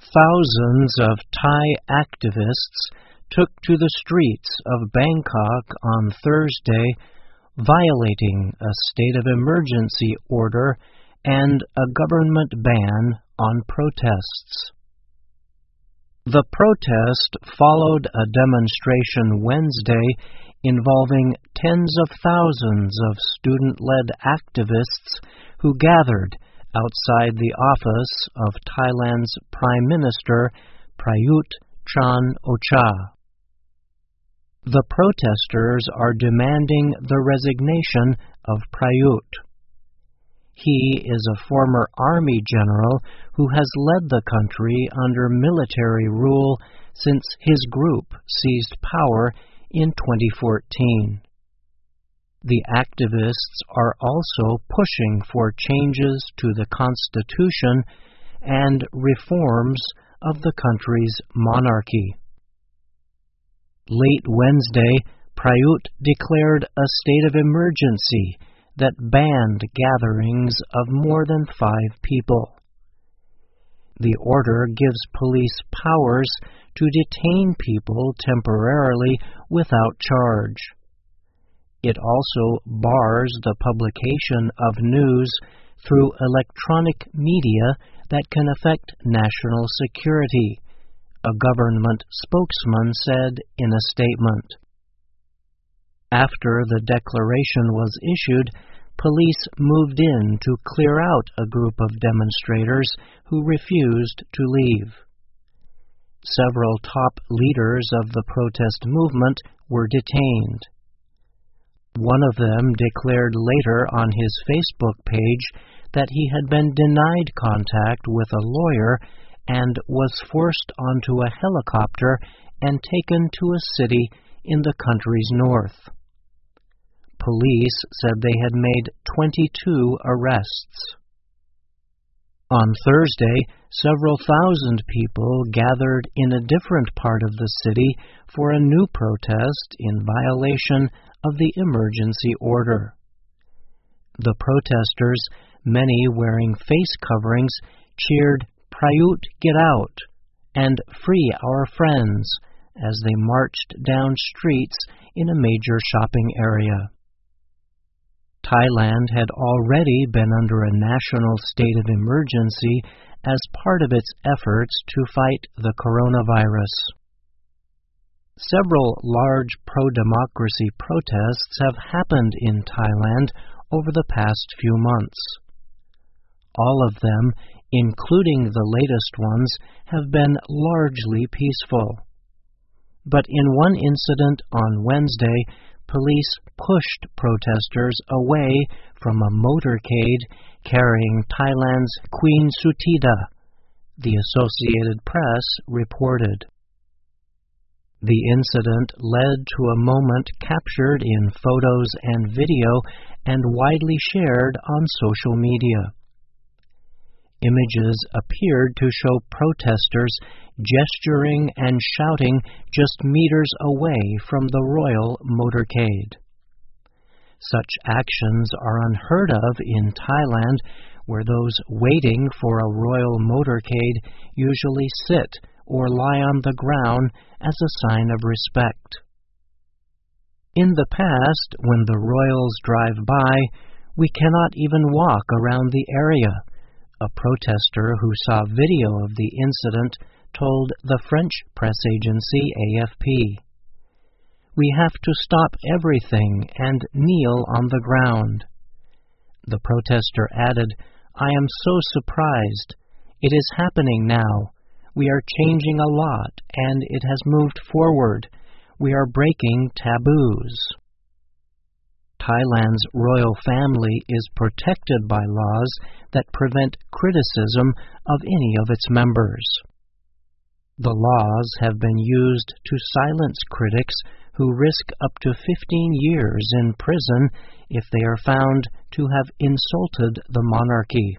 Thousands of Thai activists took to the streets of Bangkok on Thursday, violating a state of emergency order and a government ban on protests. The protest followed a demonstration Wednesday involving tens of thousands of student-led activists who gathered outside the office of Thailand's Prime Minister Prayut Chan-o-cha. The protesters are demanding the resignation of Prayut. He is a former army general who has led the country under military rule since his group seized power in 2014. The activists are also pushing for changes to the constitution and reforms of the country's monarchy. Late Wednesday, Prayut declared a state of emergency that banned gatherings of more than 5 people. The order gives police powers to detain people temporarily without charge. It also bars the publication of news through electronic media that can affect national security, a government spokesman said in a statement. After the declaration was issued, police moved in to clear out a group of demonstrators who refused to leave. Several top leaders of the protest movement were detained. One of them declared later on his Facebook page that he had been denied contact with a lawyer and was forced onto a helicopter and taken to a city in the country's north. Police said they had made 22 arrests. On Thursday, several thousand people gathered in a different part of the city for a new protest in violation of the emergency order. The protesters, many wearing face coverings, cheered, "Prayut, get out," and "Free our friends," as they marched down streets in a major shopping area. Thailand had already been under a national state of emergency as part of its efforts to fight the coronavirus. Several large pro-democracy protests have happened in Thailand over the past few months. All of them, including the latest ones, have been largely peaceful. But in one incident on Wednesday, police pushed protesters away from a motorcade carrying Thailand's Queen Suthida, the Associated Press reported. The incident led to a moment captured in photos and video and widely shared on social media. Images appeared to show protesters gesturing and shouting just meters away from the royal motorcade. Such actions are unheard of in Thailand, where those waiting for a royal motorcade usually sit or lie on the ground as a sign of respect. In the past, when the royals drive by, we cannot even walk around the area, a protester who saw video of the incident told the French press agency AFP. "We have to stop everything and kneel on the ground." The protester added, "I am so surprised. It is happening now. We are changing a lot, and it has moved forward. We are breaking taboos." Thailand's royal family is protected by laws that prevent criticism of any of its members. The laws have been used to silence critics who risk up to 15 years in prison if they are found to have insulted the monarchy.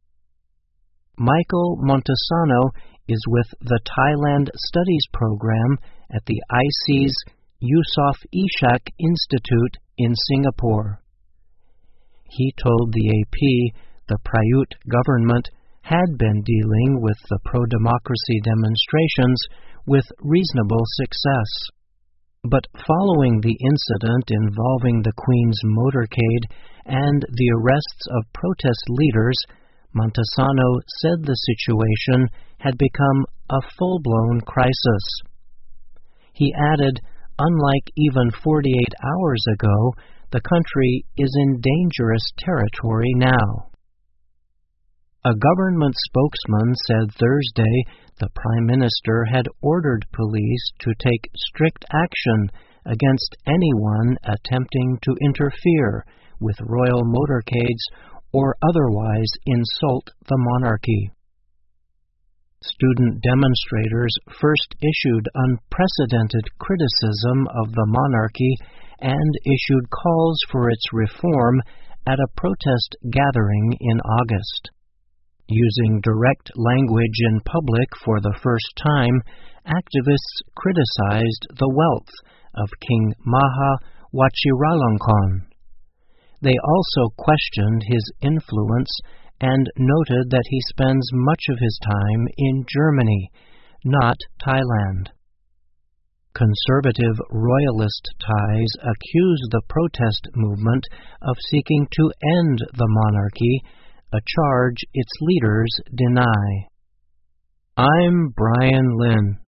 Michael Montesano is with the Thailand Studies Program at the ICE's Yusof Ishak Institute in Singapore. He told the AP the Prayut government had been dealing with the pro-democracy demonstrations with reasonable success. But following the incident involving the Queen's motorcade and the arrests of protest leaders, Montesano said the situation had become a full-blown crisis. He added, unlike even 48 hours ago, the country is in dangerous territory now. A government spokesman said Thursday the Prime Minister had ordered police to take strict action against anyone attempting to interfere with royal motorcades or otherwise insult the monarchy. Student demonstrators first issued unprecedented criticism of the monarchy and issued calls for its reform at a protest gathering in August. Using direct language in public for the first time, activists criticized the wealth of King Maha Vajiralongkorn. They also questioned his influence and noted that he spends much of his time in Germany, not Thailand. Conservative royalist ties accuse the protest movement of seeking to end the monarchy, a charge its leaders deny. I'm Brian Lynn.